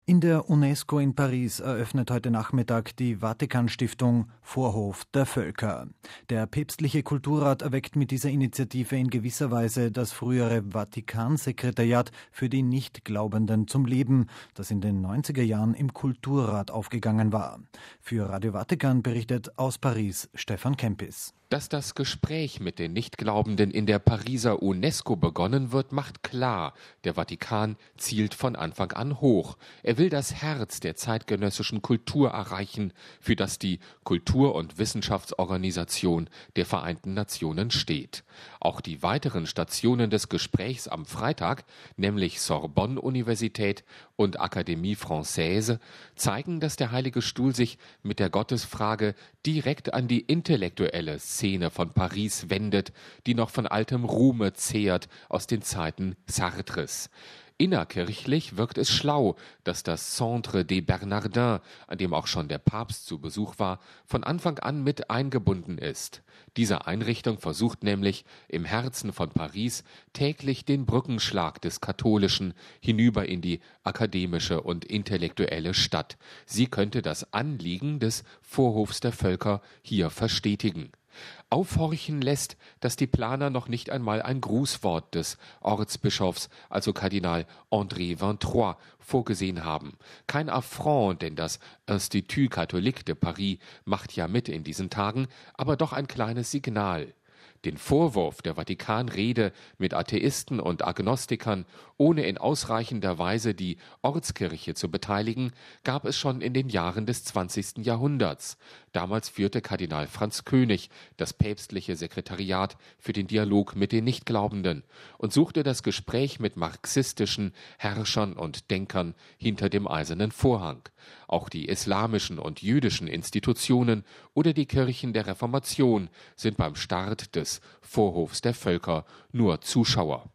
In der UNESCO in Paris eröffnet heute Nachmittag die Vatikan-Stiftung Vorhof der Völker. Der päpstliche Kulturrat erweckt mit dieser Initiative in gewisser Weise das frühere Vatikansekretariat für die Nichtglaubenden zum Leben, das in den 90er Jahren im Kulturrat aufgegangen war. Für Radio Vatikan berichtet aus Paris Stefan Kempis. Dass das Gespräch mit den Nichtglaubenden in der Pariser UNESCO begonnen wird, macht klar, der Vatikan zielt von Anfang an hoch. Er will das Herz der zeitgenössischen Kultur erreichen, für das die Kultur- und Wissenschaftsorganisation der Vereinten Nationen steht. Auch die weiteren Stationen des Gesprächs am Freitag, nämlich Sorbonne-Universität und Académie Française, zeigen, dass der Heilige Stuhl sich mit der Gottesfrage direkt an die intellektuelle Szene von Paris wendet, die noch von altem Ruhme zehrt aus den Zeiten Sartres. Innerkirchlich wirkt es schlau, dass das Centre des Bernardins, an dem auch schon der Papst zu Besuch war, von Anfang an mit eingebunden ist. Diese Einrichtung versucht nämlich, im Herzen von Paris täglich den Brückenschlag des Katholischen hinüber in die akademische und intellektuelle Stadt. Sie könnte das Anliegen des Vorhofs der Völker hier verstetigen. Aufhorchen lässt, dass die Planer noch nicht einmal ein Grußwort des Ortsbischofs, also Kardinal André Vintroy, vorgesehen haben. Kein Affront, denn das Institut Catholique de Paris macht ja mit in diesen Tagen, aber doch ein kleines Signal. Den Vorwurf der Vatikanrede mit Atheisten und Agnostikern, ohne in ausreichender Weise die Ortskirche zu beteiligen, gab es schon in den Jahren des 20. Jahrhunderts. Damals führte Kardinal Franz König das päpstliche Sekretariat für den Dialog mit den Nichtglaubenden und suchte das Gespräch mit marxistischen Herrschern und Denkern hinter dem Eisernen Vorhang. Auch die islamischen und jüdischen Institutionen oder die Kirchen der Reformation sind beim Start des Vorhofs der Völker nur Zuschauer.